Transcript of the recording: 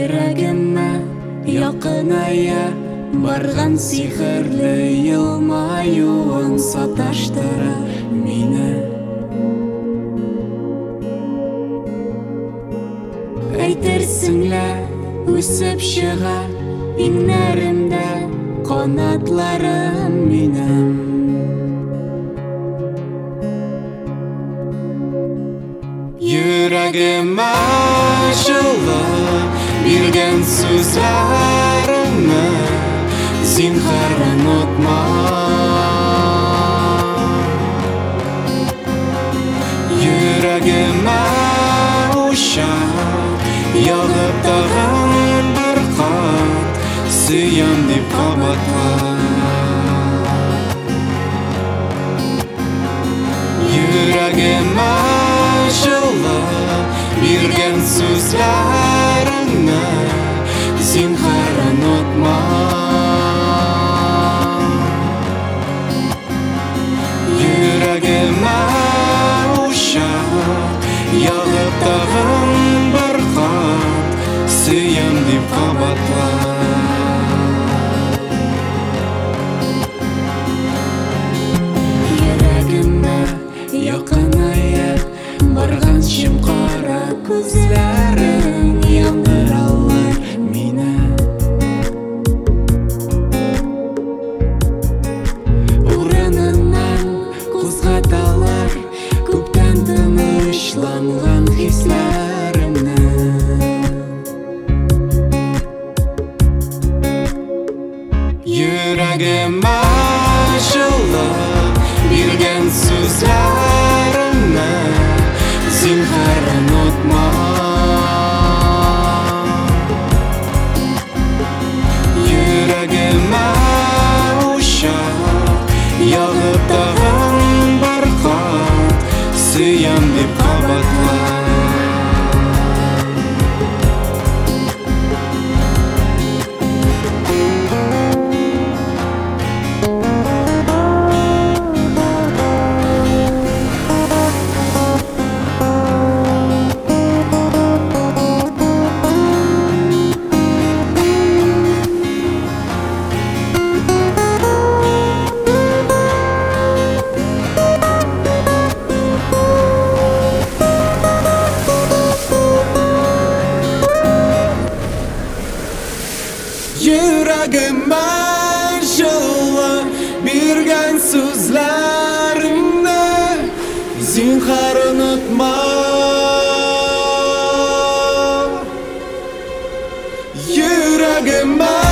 Йөрәгемә якыная барган сихерле елмаюың саташтыра мине. Әйтерсең лә үсеп чыга иңнәремдә канатларым минем. Йөрәгемә җылы биргән сүзләреңне зинһар онытма. Йөрәгемә уча ягып тагын бер кат сөям дип кабатла. Йөрәгемә җылы биргән сүзләреңне зинһар онытма. Йөрәгемә уча ягып тагын бер кат сөям дип кабатла. Йөрәгемә якыная барган шым-кара күзләрең яндыралар мине. Урыныннан кузгаталар күптән тынычланган хисләремне. Йөрәгемә җылы биргән сүзләреңне зинһар онытма. Йөрәгемә уча ягып тагын бер кат сөям дип кабатла. Йөрәгемә җылы биргән сүзләреңне зинһар онытма. Йөрәгемә